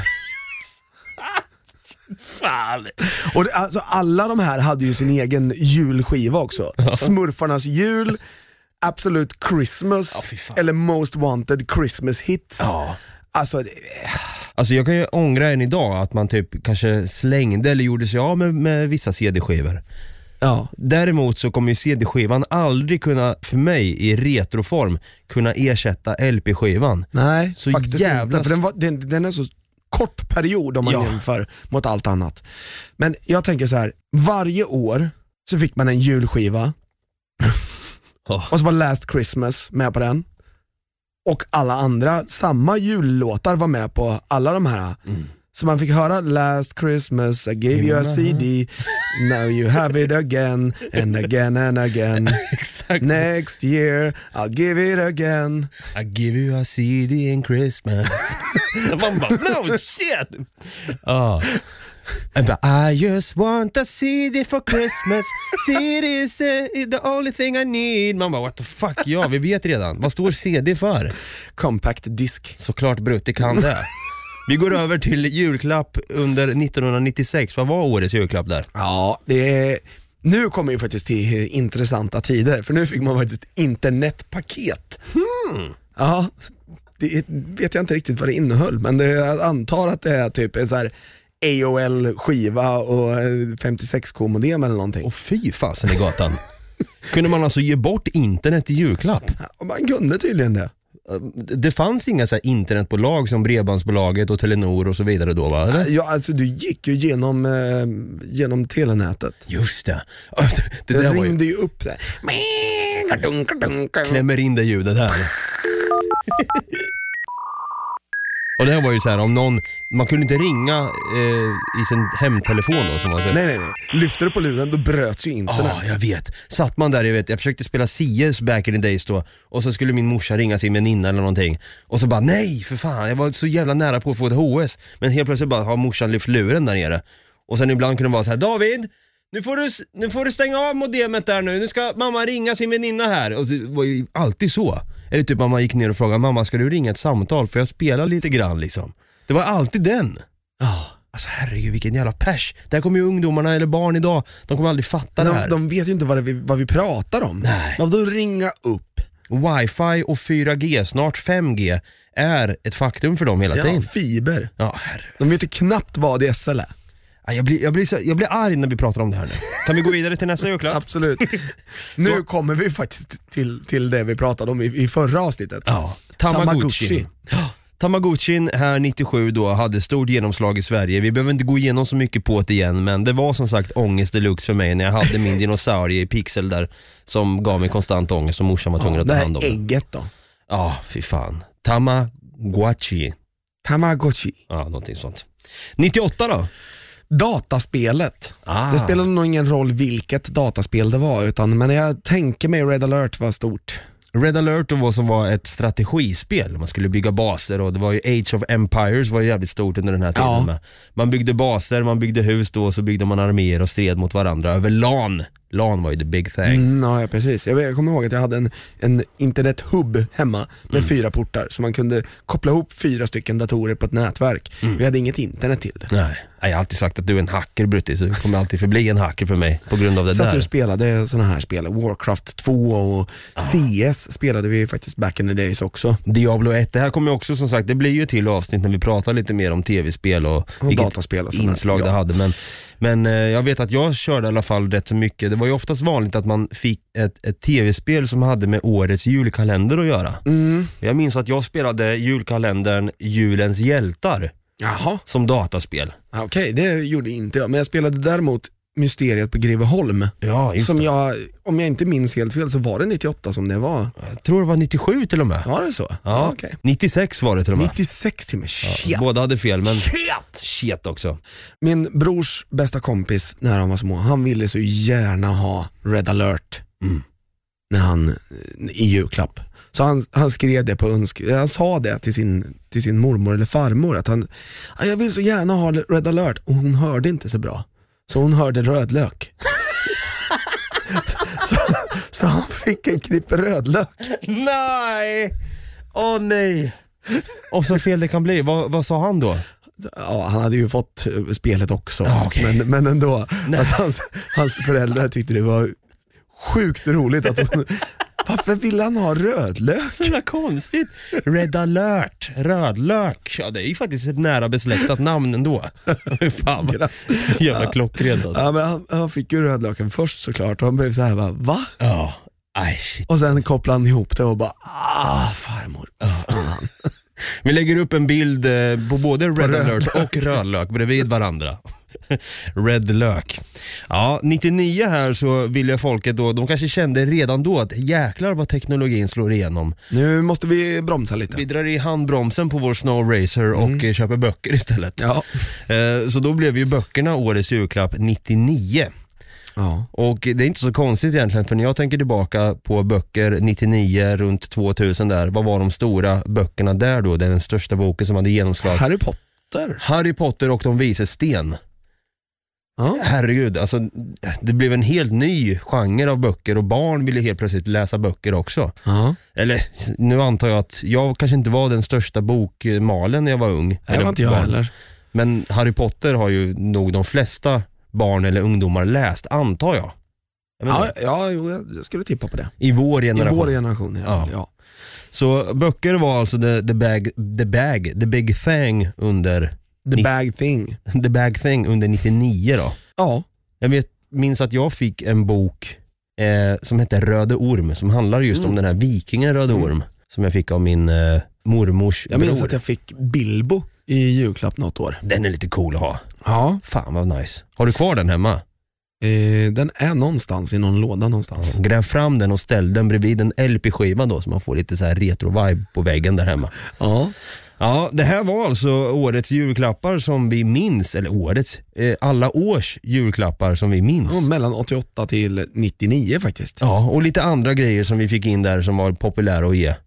Fan. Och det, alltså, alla de här hade ju sin egen julskiva också. Smurfarnas jul, Absolute Christmas Ja, fy fan. eller Most Wanted Christmas Hits. Ja. Alltså, det, Alltså jag kan ju ångra än idag att man typ kanske slängde eller gjorde sig av med, med vissa C D-skivor. ja. Däremot så kommer ju C D-skivan aldrig kunna, för mig i retroform, kunna ersätta L P-skivan. Nej, Så faktiskt jävla- inte. För den, var, den, den är så kort period om man Ja. jämför mot allt annat. Men jag tänker så här: varje år så fick man en julskiva Ja. och så var Last Christmas med på den. Och alla andra, samma jullåtar var med på alla de här. Mm. Så man fick höra Last Christmas, I gave you a C D, now you have it again and again and again. Exakt. Next year I'll give it again. I give you a C D in Christmas. Man bara, no shit. Ah. And but I just want a C D for Christmas. C D is uh, the only thing I need. Man bara, what the fuck, ja vi vet redan. Vad står C D för? Compact disk. Såklart Brutti kan det. Vi går över till julklapp under nittonhundranittiosex. Vad var årets julklapp där? Ja, det är, nu kommer ju faktiskt till intressanta tider. För nu fick man faktiskt internetpaket. Hmm. Ja, det vet jag inte riktigt vad det innehöll. Men det, jag antar att det är typ en så här A O L-skiva och femtiosex K-modem eller någonting. Och fy fasen i gatan. Kunde man alltså ge bort internet i julklapp? Och man kunde tydligen det. Det fanns inga så här internetbolag som Bredbandsbolaget och Telenor och så vidare då, va? Eller? Ja, alltså du gick ju genom, eh, genom telenätet. Just det. Det, det Det där var ringde ju... ju upp där. Klämmer in det ljudet här. Och det här var ju så här, om någon... Man kunde inte ringa eh, i sin hemtelefon då, som man säger. Nej, nej, nej. Lyfter du på luren, då bröts ju internet. Ja, jag vet. Satt man där, jag vet, jag försökte spela C S back in the days då, och så skulle min morsa ringa sin väninna eller någonting. Och så bara, nej för fan, jag var så jävla nära på att få ett H S. Men helt plötsligt bara har morsan lyft luren där nere. Och sen ibland kunde det vara så här, David, nu får, du, nu får du stänga av modemet där nu. Nu ska mamma ringa sin väninna här. Och så var ju alltid så. Eller typ mamma gick ner och frågade, mamma ska du ringa ett samtal? För jag spelar lite grann liksom. Det var alltid den. Ja. Alltså herregud, vilken jävla pers. Där kommer ju ungdomarna eller barn idag. De kommer aldrig fatta de, det här. De vet ju inte vad, det, vi, vad vi pratar om. Nej. Vad då ringa upp? Wi-Fi och fyra G, snart fem G, är ett faktum för dem hela Ja, tiden. fiber. Ja, herregud. De vet ju knappt vad D S L är. Ja, jag, blir, jag, blir så, jag blir arg när vi pratar om det här nu. Kan vi gå vidare till nästa julklapp? Absolut. Nu så. kommer vi faktiskt till, till det vi pratade om i, i förra avsnittet. Ja, Tamagotchi. Tamagotchi. Tamagotchin här nittiosju då hade stort genomslag i Sverige. Vi behöver inte gå igenom så mycket på det igen, men det var som sagt ångest deluxe för mig när jag hade min dinosaurie i pixel där som gav mig konstant ångest och morsan var tvungen Ja, att ta hand om det. Det här ägget då? Ja, fy fan. Tamagotchi. Tamagotchi. Ja, någonting sånt. nittioåtta då? Dataspelet. Ah. Det spelade nog ingen roll vilket dataspel det var, utan, men jag tänker mig Red Alert var stort. Red Alert var som var ett strategispel. Man skulle bygga baser och det var ju Age of Empires var ju jävligt stort under den här tiden. Ja. Med. Man byggde baser, man byggde hus då och så byggde man arméer och stred mot varandra över LAN. LAN var ju the big thing. Mm, ja, precis. Jag, jag kommer ihåg att jag hade en, en internethubb hemma med mm. fyra portar så man kunde koppla ihop fyra stycken datorer på ett nätverk. Mm. Vi hade inget internet till det. Nej, jag har alltid sagt att du är en hacker, Brutti, så du kommer alltid förbli en hacker för mig på grund av det så där. Så att du spelade såna här spel, Warcraft två och ah. C S spelade vi faktiskt back in the days också. Diablo ett, det här kommer också som sagt, det blir ju till avsnitt när vi pratar lite mer om tv-spel och, och dataspel och inslag ja. det hade, men Men eh, jag vet att jag körde i alla fall rätt så mycket. Det var ju oftast vanligt att man fick ett, ett tv-spel som hade med årets julkalender att göra. Mm. Jag minns att jag spelade julkalendern Julens hjältar. Jaha. Som dataspel. Okej, okay, det gjorde inte jag. Men jag spelade däremot Mysteriet på Greveholm. Ja, just som det. jag, om jag inte minns helt fel så var det nittioåtta som det var. Jag tror det var nittiosju till och med. Var det så? Ja, ja okay. nittiosex var det till och med. nittiosex till och med, shit. Ja, båda hade fel, men shit. shit också. Min brors bästa kompis när han var små, han ville så gärna ha Red Alert mm. när han, i julklapp. Så han, han skrev det på önsk, han sa det till sin, till sin mormor eller farmor att han, jag vill så gärna ha Red Alert, och hon hörde inte så bra. Så hon hörde rödlök. så, så han fick en knippe rödlök. Nej! Åh oh, nej. Och så fel det kan bli. Vad, vad sa han då? Ja, han hade ju fått spelet också. Ah, okay. men, men ändå, nej. Att hans, hans föräldrar tyckte det var sjukt roligt att hon, varför vill han ha rödlök? Så jävla konstigt. Red Alert, rödlök. Ja, det är ju faktiskt ett nära besläktat namn ändå. Fan, jävla ja. klockrent alltså. Ja, men han, han fick ju rödlöken först såklart och han blev så här, va? va? Ja, aj shit. Och sen kopplade han ihop det och bara, ah farmor, fan. Vi lägger upp en bild på både Red på Alert och rödlök bredvid varandra. Red lök. Ja, nittionio här så vill jag folket då, de kanske kände redan då att jäklar vad teknologin slår igenom. Nu måste vi bromsa lite. Vi drar i handbromsen på vår Snow Racer och mm. köper böcker istället. Ja. Så då blev ju böckerna årets julklapp nittionio. Ja. Och det är inte så konstigt egentligen, för när jag tänker tillbaka på böcker nittionio runt tvåtusen där, vad var de stora böckerna där då? Den största boken som hade genomslag. Harry Potter. Harry Potter och de vises sten. Ja. Herregud, alltså det blev en helt ny genre av böcker och barn ville helt plötsligt läsa böcker också. Ja. Eller nu antar jag att jag kanske inte var den största bokmalen när jag var ung. Det var inte jag barn. heller. Men Harry Potter har ju nog de flesta barn eller ungdomar läst, antar jag. jag ja, ja, jag skulle tippa på det. I vår generation. I vår generation, ja. ja. Så böcker var alltså the, the, bag, the bag, the big thing under... The bag thing. The bag thing under nittionio då. Ja. Jag vet, minns att jag fick en bok eh, som hette Röde Orm, som handlar just mm. om den här vikingen Röde Orm, mm. som jag fick av min eh, mormors Jag minns bror. att jag fick Bilbo i julklapp något år. Den är lite cool att ha. Ja. Fan vad nice. Har du kvar den hemma? Eh, den är någonstans i någon låda någonstans. Ja, gräv fram den och ställ den bredvid en L P-skiva då, så man får lite så här retro-vibe på väggen där hemma. Ja. Ja, det här var alltså årets julklappar som vi minns, eller årets, eh, alla års julklappar som vi minns. Ja, mellan åttioåtta till nittionio faktiskt. Ja, och lite andra grejer som vi fick in där som var populära att ge.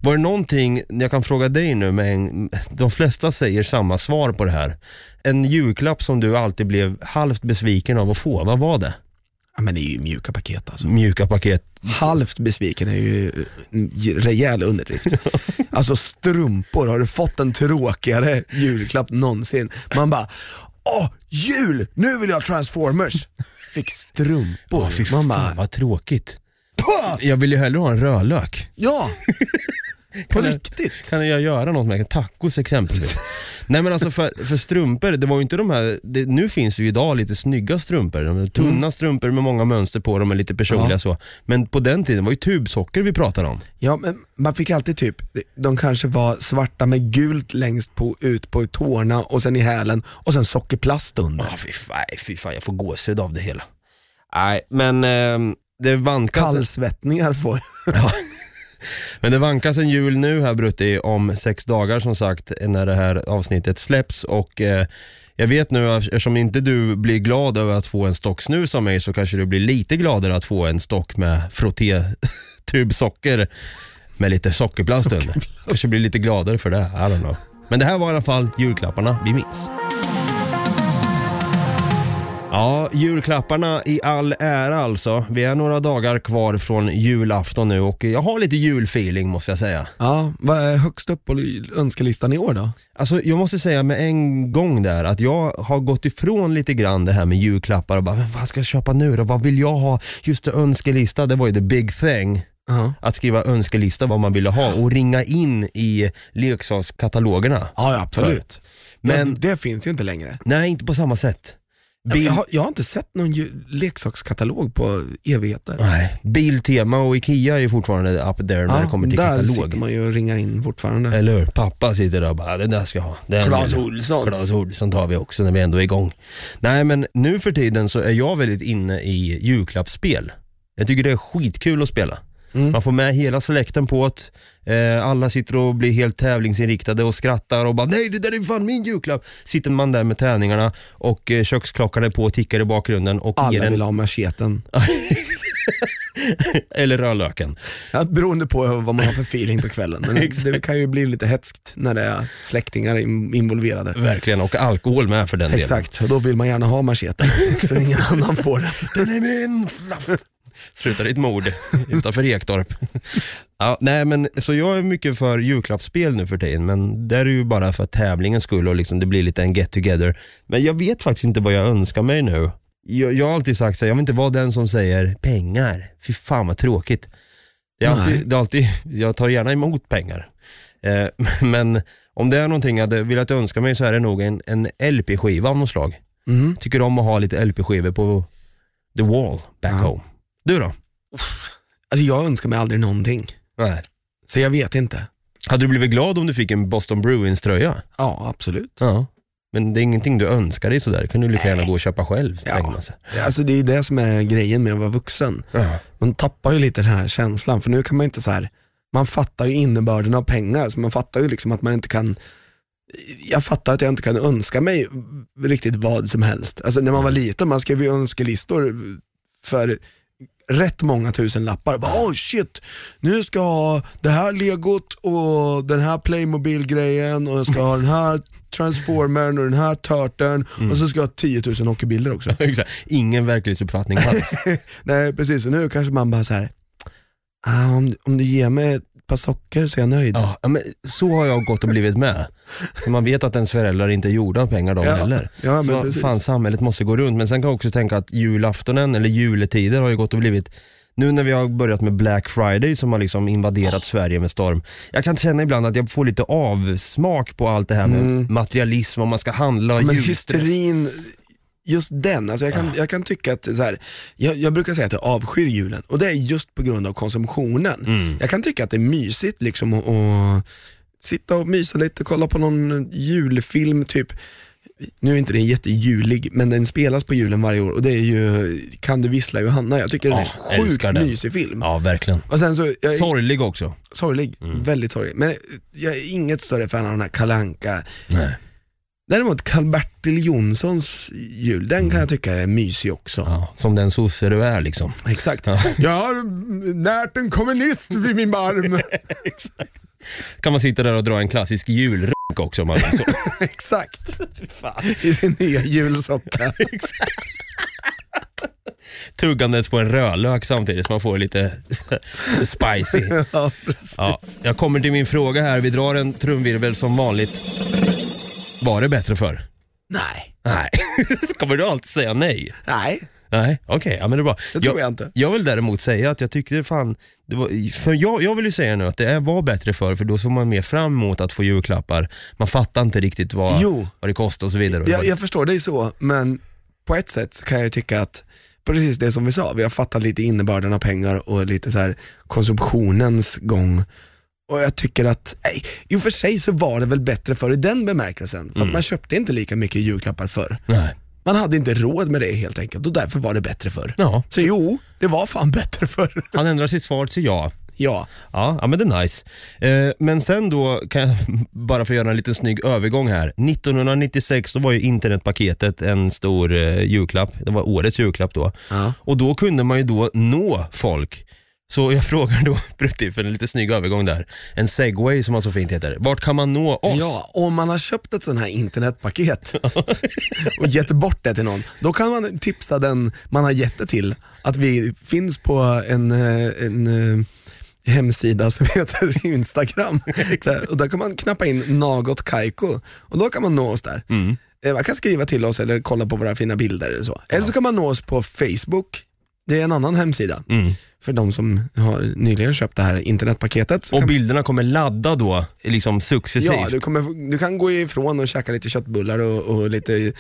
Var det någonting, jag kan fråga dig nu, men de flesta säger samma svar på det här. En julklapp som du alltid blev halvt besviken av att få, vad var det? Ja, men det är ju mjuka paket alltså. Mjuka paket. Halvt besviken är ju en rejäl underdrift. Alltså strumpor, har du fått en tråkigare julklapp någonsin? Man bara, åh, jul! Nu vill jag ha Transformers. Fick strumpor. Åh, fy fan, Man bara, vad tråkigt. Jag vill ju hellre ha en rödlök. Ja, på Kan jag- riktigt. Kan jag göra något med tacos exempelvis? Nej men alltså för, för strumpor, det var ju inte de här det, nu finns det ju idag lite snygga strumpor, de tunna mm. strumpor med många mönster på dem, är lite personliga ja. så. Men på den tiden var ju tubsocker vi pratade om. Ja, men man fick alltid typ, de kanske var svarta med gult längst på, ut på tårna och sen i hälen och sen sockerplast under. Ja, fy fan, fy fan, jag får gåshud av det hela. Nej, men eh, det vankas... Kallsvettningar får ja. Men det vankas en jul nu här, Brutti, om sex dagar som sagt, när det här avsnittet släpps. Och eh, jag vet nu, eftersom inte du blir glad över att få en stock snus av mig, så kanske du blir lite gladare att få en stock med frotté-tubsocker med lite sockerplast under. Kanske blir lite gladare för det, I don't know. Men det här var i alla fall julklapparna vi minns. Ja, julklapparna i all ära alltså. Vi är några dagar kvar från julafton nu och jag har lite julfeeling måste jag säga. Ja, vad är högst upp på önskelistan i år då? Alltså jag måste säga med en gång där att jag har gått ifrån lite grann det här med julklappar och bara, vad ska jag köpa nu då? Vad vill jag ha? Just det, önskelista, det var ju the big thing. Uh-huh. Att skriva önskelista vad man ville ha och ringa in i leksakskatalogerna. Ja, absolut. Men ja, det finns ju inte längre. Nej, inte på samma sätt. Bil... Jag, har, jag har inte sett någon ju, leksakskatalog på evigheter. Nej, Biltema och Ikea är ju fortfarande up there när ja, det kommer till där katalog. Där sitter man ju och ringar in fortfarande. Eller hur? Pappa sitter där och bara, den där ska jag ha. Den Claes Olsson. Claes Olsson tar vi också när vi ändå är igång. Nej, men nu för tiden så är jag väldigt inne i julklappsspel. Jag tycker det är skitkul att spela. Mm. Man får med hela släkten på att eh, alla sitter och blir helt tävlingsinriktade och skrattar och bara, nej det där är fan min julklapp. Sitter man där med tärningarna och eh, köksklockan är på och tickar i bakgrunden och alla ger en... vill ha macheten. Eller rödlöken. Ja, beroende på vad man har för feeling på kvällen. Men det kan ju bli lite hetskt när det är släktingar involverade. Verkligen, och alkohol med för den delen. Exakt, och då vill man gärna ha macheten så ingen annan får det. Den är min fluff. Slutar ditt mord utanför Ektorp. Ja, nej men så jag är mycket för julklappsspel nu för tiden, men det är ju bara för tävlingens skull och liksom det blir lite en get together. Men jag vet faktiskt inte vad jag önskar mig nu. Jag, jag har alltid sagt så jag vill inte vara den som säger pengar. Fy fan vad tråkigt. Det är alltid, det är alltid, jag tar gärna emot pengar. Eh, men om det är någonting jag vill att önska mig så är det nog en, en L P-skiva av något slag. Mm. Tycker om att ha lite L P-skivor på the wall back ja. home. Du då? Alltså jag önskar mig aldrig någonting. Nej. Så jag vet inte. Hade du blivit glad om du fick en Boston Bruins tröja? Ja, absolut. Ja. Men det är ingenting du önskar dig sådär. Kan du lika gärna gå och köpa själv? Ja. Alltså det är det som är grejen med att vara vuxen. Ja. Man tappar ju lite den här känslan. För nu kan man inte så här. Man fattar ju innebörden av pengar. Så man fattar ju liksom att man inte kan. Jag fattar att jag inte kan önska mig riktigt vad som helst. Alltså när man var liten, man skrev ju önskelistor för rätt många tusen lappar. Åh oh, shit, nu ska jag ha det här legot och den här Playmobil-grejen och jag ska ha den här Transformern och den här törten mm. och så ska jag ha tio tusen hockeybilder också. Ingen verklighetsuppfattning alls. Nej, precis. Och nu kanske man bara så här, ah, om, om du ger mig ett par socker så är jag nöjd. Ja, men så har jag gått och blivit med. Man vet att ens föräldrar inte är gjorda av pengar de ja, heller. Ja, så precis. Fan, samhället måste gå runt. Men sen kan jag också tänka att julaftonen eller juletider har ju gått och blivit. Nu när vi har börjat med Black Friday som har liksom invaderat oh. Sverige med storm. Jag kan känna ibland att jag får lite avsmak på allt det här med mm. materialism och man ska handla och men julstress. Hysterin, just den, alltså jag kan, jag kan tycka att så här, jag, jag brukar säga att jag avskyr julen och det är just på grund av konsumtionen. Mm. Jag kan tycka att det är mysigt liksom att, att sitta och mysa lite, kolla på någon julfilm typ. Nu är inte den jättejulig, men den spelas på julen varje år och det är ju Kan du vissla Johanna. Jag tycker ja, det är en sjukt mysig film. Ja, verkligen. Och sen så, jag, sorglig också. Sorglig, mm. väldigt sorglig. Men jag är inget större fan av den här Kalle Anka. Nej. Däremot Karl-Bertil Jonssons jul, den kan jag tycka är mysig också. Ja, som den sosse du är liksom. Exakt. Ja. Jag har närt en kommunist vid min barm. Exakt. Kan man sitta där och dra en klassisk julrunk också om man vill så. Exakt. I sin nya julsocka. Tuggandet på en rödlök samtidigt så man får lite spicy. Ja, precis. Ja, jag kommer till min fråga här. Vi drar en trumvirvel som vanligt. Var det bättre för? Nej. Nej. Kommer du alltid säga nej? Nej. Nej, okej, okay, ja men det är bra. Det tror jag, jag inte. Jag vill däremot säga att jag tyckte fan det var, för jag, jag vill ju säga nu att det var bättre för för då såg man mer fram emot att få julklappar. Man fattar inte riktigt vad, vad det kostar och så vidare. Jag, jag förstår det så, men på ett sätt så kan jag tycka att precis det som vi sa, vi har fattat lite innebörden av pengar och lite så här konsumtionens gång. Och jag tycker att, nej, i och för sig så var det väl bättre för i den bemärkelsen. För mm. att man köpte inte lika mycket julklappar för. Nej. Man hade inte råd med det helt enkelt och därför var det bättre för. Ja. Så jo, det var fan bättre för. Han ändrar sitt svar till ja. Ja. Ja, ja men det är nice. Eh, men sen då kan jag bara få göra en liten snygg övergång här. nittonhundranittiosex då var ju internetpaketet en stor eh, julklapp. Det var årets julklapp då. Ja. Och då kunde man ju då nå folk. Så jag frågar då, Brutti, för en lite snygg övergång där. En Segway som man så fint heter. Vart kan man nå oss? Ja, om man har köpt ett sån här internetpaket och gett bort det till någon, då kan man tipsa den man har gett det till att vi finns på en, en, en hemsida som heter Instagram. Och där kan man knappa in Något Kaiko och då kan man nå oss där. Mm. Man kan skriva till oss eller kolla på våra fina bilder eller så. Ja. Eller så kan man nå oss på Facebook. Det är en annan hemsida. Mm. För de som har nyligen köpt det här internetpaketet. Och bilderna kommer ladda då liksom successivt. Ja, du, kommer, du kan gå ifrån och käka lite köttbullar och, och lite eh,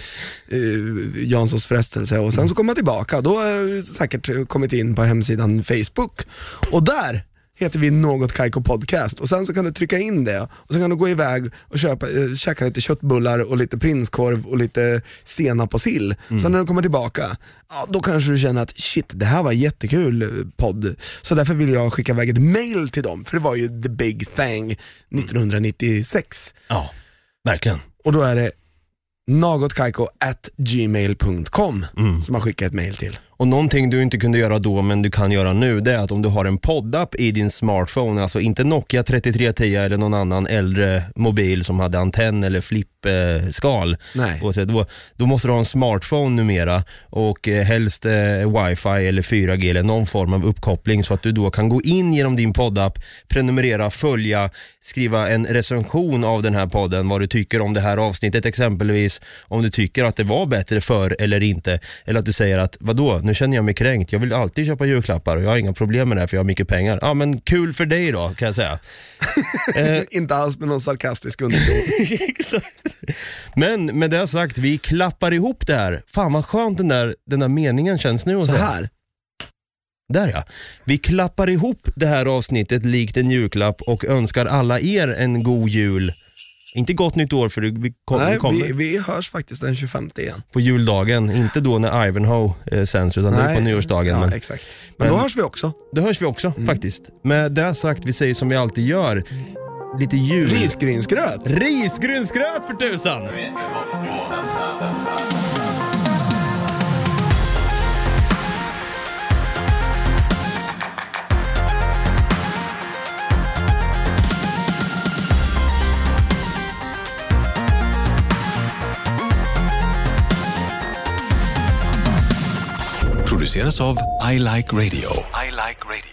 Janssons frestelse. Och sen mm. så kommer man tillbaka. Då har du säkert kommit in på hemsidan Facebook. Och där heter vi Något Kaiko Podcast. Och sen så kan du trycka in det. Och så kan du gå iväg och köpa, äh, käka lite köttbullar och lite prinskorv och lite senap och sill. Mm. Sen när du kommer tillbaka, ja, då kanske du känner att shit, det här var jättekul podd. Så därför vill jag skicka iväg ett mail till dem. För det var ju the big thing nittonhundranittiosex. Ja, verkligen. Och då är det nagotkaiko at gmail punkt com mm. som man skickar ett mail till. Och någonting du inte kunde göra då men du kan göra nu, det är att om du har en poddapp i din smartphone, alltså inte Nokia trettiotre tio eller någon annan äldre mobil som hade antenn eller flippskal, eh, då, då måste du ha en smartphone numera och eh, helst eh, wifi eller fyra G eller någon form av uppkoppling så att du då kan gå in genom din poddapp, prenumerera, följa, skriva en recension av den här podden, vad du tycker om det här avsnittet exempelvis, om du tycker att det var bättre för eller inte, eller att du säger att vadå, nu känner jag mig kränkt, jag vill alltid köpa julklappar och jag har inga problem med det för jag har mycket pengar. Ja men kul för dig då, kan jag säga. eh, inte alls med någon sarkastisk underton. Exakt. Men med det sagt, vi klappar ihop det här. Fan vad skönt den där, den där meningen känns nu. Och så här. Där ja. Vi klappar ihop det här avsnittet likt en julklapp och önskar alla er en god jul. Inte gott nytt år för vi, kom, Nej, vi kommer. Vi, vi hörs faktiskt den tjugofemte igen. På juldagen, inte då när Ivanhoe eh, sänds utan Nej, på nyårsdagen. Ja, men, exakt. Men, men då hörs vi också. Då hörs vi också mm. faktiskt. Med det sagt, vi säger som vi alltid gör. Lite jul. Risgrynsgröt. Risgrynsgröt för tusan. Produceras av I Like Radio. I Like Radio.